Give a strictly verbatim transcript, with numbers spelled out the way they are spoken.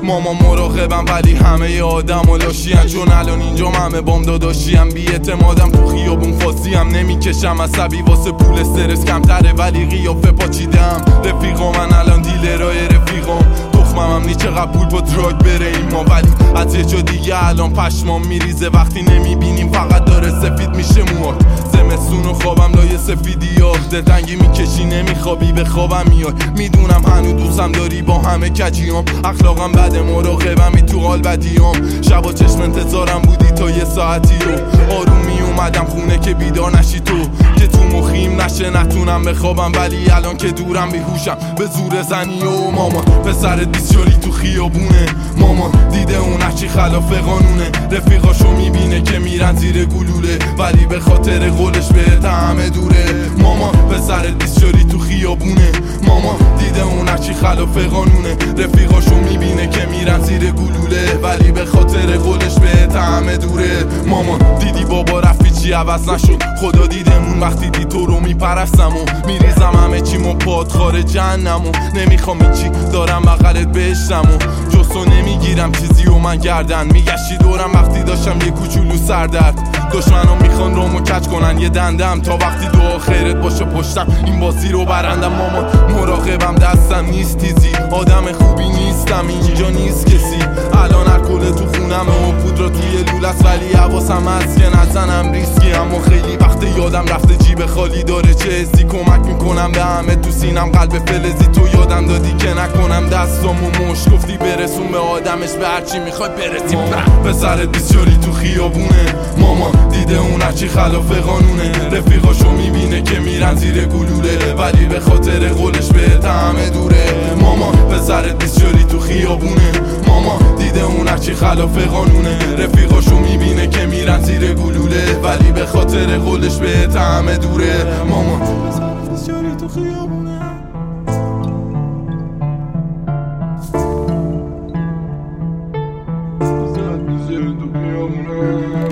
ماما مراقبم ولی همه آدم و لاشیم، چون الان اینجا همه بام داداشیم. بی اعتمادم تو خیابون فاسیم، نمیکشم عصبی واسه پول استرس کمتره ولی قیافه پاچیدم. رفیقا من الان دیلرای رفیقام، تخمم نی چقدر پول با دراگ بره این ما، ولی از یه جا دیگه الان پشمام میریزه وقتی نمیبینیم فقط داره سفید میشه موات. زمستون و خوابم لای سفیدی ها، دلتنگی میکشی نمیخوابی به خوابم میاد. میدونم هنو دوستم داری با همه کجیام، اخلاقم بد مراقبمی تو حال بدیام. شبا چشم انتظارم بودی تا یه ساعتی رو، آروم میومدم خونه که بیدار نشی تو، که تو مخیم نشه نتونم بخوابم ولی الان که دورم بیهوشم به زور زنی و مامان. پسرت بیسیاری تو خیابونه، مامان دیده اون چی خلاف قانونه. رفیقاشو میبینه که میرن زیر گلوله ولی به خاطر قولش به همه دوره. مامان پسرت بیسیاری تو خیابونه، مامان دیده اون چی خلاف قانونه. رفیقاشو میبینه که میرن زیر گلوله ولی به خاطر قولش به همه دوره. مامان دیدی بابا رفتی چی عوض نشد، خدا دیدمون وقتی دی تو رو میپرستم و میریزم همه چی مو پاد خاره جهنم و نمیخوام چی دارم بغلت بشتم و جستو نمیگیرم چیزی و من گردن میگشتی دورم وقتی داشتم یه کوچولو سردرد. دشمنام میخوان رومو کج کنن یه دندم تا وقتی دعا خیرت باشه پشتم این بازی رو برندم. مامان مراقبم دستم نیست تیزی، آدم خوبی نیستم اینجا نیست کسی. الان الکل تو خونم و پودرا توی لولست ولی حواسم هست که نزنم ریسکی. اما خیلی وقت یادم رفته جیب خالی داره چه حسی، کمک میکنم به همه تو سینم قلب فلزی. تو یادم دادی که نکنم دستامو مش، گفتی برسون به آدمش به هرچی میخوای برسی. پسرت بیسیاری تو خیابونه، مامان دیده اون هرچی خلاف قانونه. رفیقاشو میبینه که میرن زیر گلوله ولی به خاطر قولش به همه دوره. مامان پسرت بیسیاری تو خیابونه، مامان دیده اون هرچی خلاف قانونه. رفیقاشو میبینه که میرن زیر گلوله ولی به خاطر قولش به همه دوره. مامان پسرت بیسیاری تو خیابونه. Put